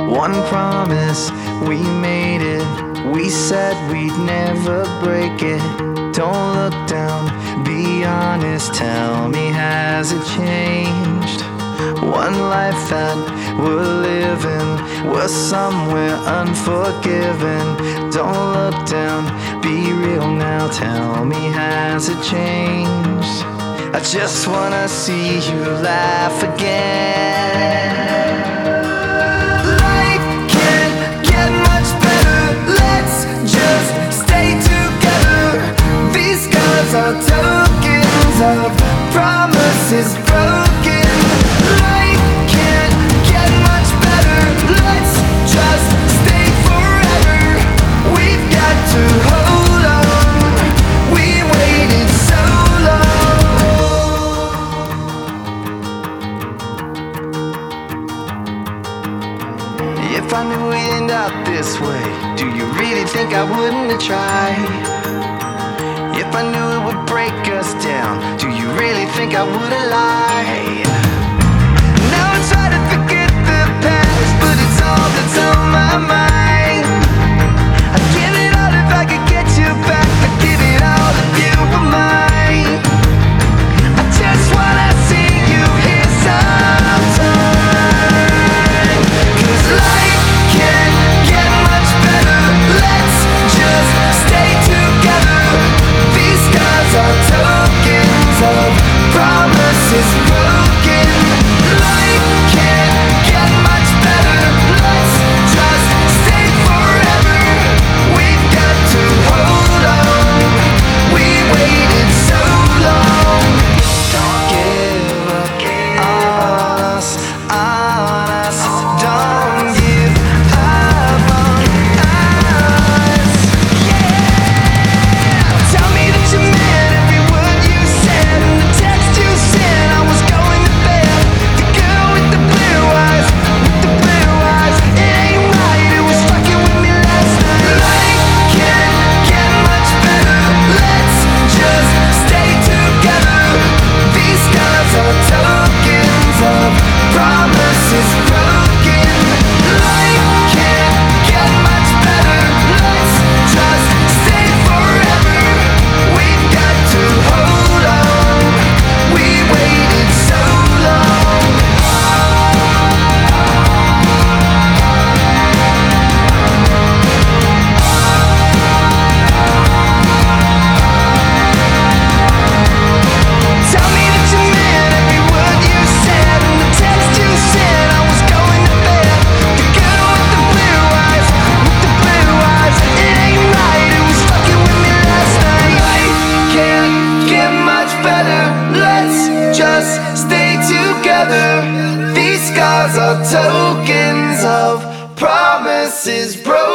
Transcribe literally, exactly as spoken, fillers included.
One promise, we made it. We said we'd never break it. Don't look down, be honest. Tell me, has it changed? One life that we're living, we're somewhere unforgiven. Don't look down, be real now. Tell me, has it changed? I just wanna see you laugh again. Life can't get much better. Let's just stay together. These scars are tokens of promises broken. Life can't get much better. Let's just stay forever. We've got to hold on. We waited so long. If I knew we'd end up this way, do you really think I wouldn't have tried? If I knew it would break us down, do you really think I would have lied? Now I try to forget the past, but it's all that's on my mind. I'd give it all if I could get you back. I'd give it all if you were mine. I just wanna see you here sometime. 'Cause life can't get much better. Let's just stay together. These scars are tokens of promises broken. Life can't get much better. Let's just stay forever. We've got to hold on. We waited so long. Don't give up on us, on us. Don't give up on us. Yeah. Tell me that you meant every word you said and the text you sent. I was going to bed. The girl with the blue eyes, with the blue eyes. It ain't right, it was fucking with me last night. Life can't get much better. Let's just stay together. These scars are tokens of promises broken. Life can't get much better. Let's just stay forever. We've got to hold on. We waited so long. Tell me that you meant every word you said and the text you sent. I was going to bed. The girl with the blue eyes, with the blue eyes. It ain't right, it was fucking with me last night. Life can't get much better. Let's just stay together. These scars are tokens of promises broken.